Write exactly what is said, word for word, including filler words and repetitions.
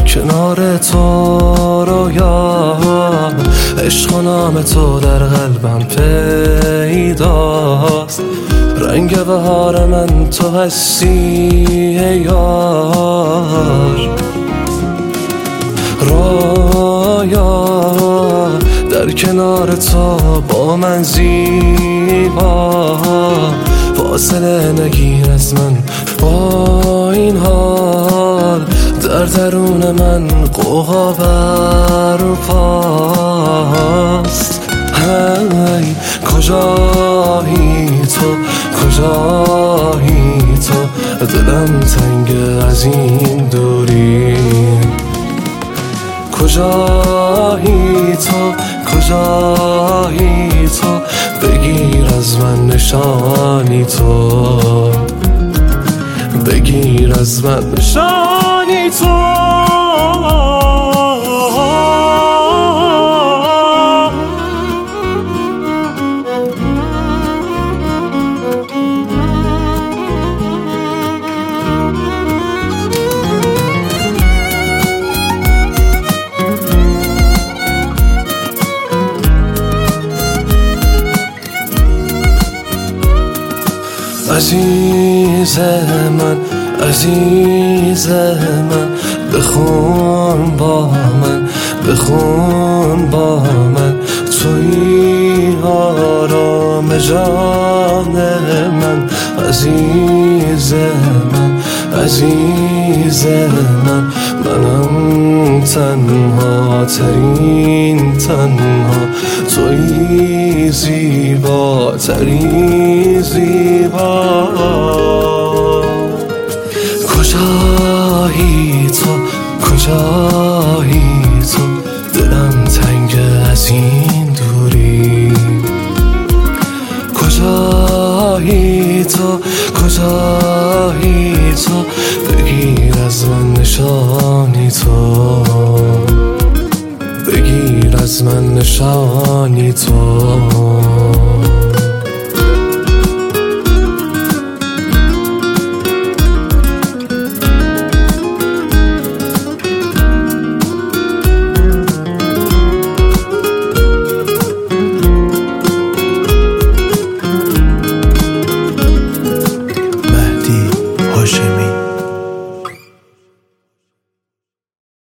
کنار تو رویام، عشق و نام تو در قلبم پیداست. رنگ بهار من تو هستی ای یار. رویا در کنار تو با من زیبا، فاصله نگیر از من با این حال. در درون من قوقا برپاست. هی کجایی تو، کجایی تو، دلم تنگ از این دوری. کجایی تو، کجایی تو، بگیر از من نشانی تو، بگیر از من نشانی تو. عزیز من، عزیز من، بخون با من، بخون با من. توی آرام جان من. عزیز من، عزیز من، منم تنها ترین تنها. توی زیبا ترین زیبا. کجایی تو، کجایی تو، دلم تنگ از این دوری. کجایی تو، کجایی تو، بگیر از من نشانی تو، بگیر از من نشانی تو.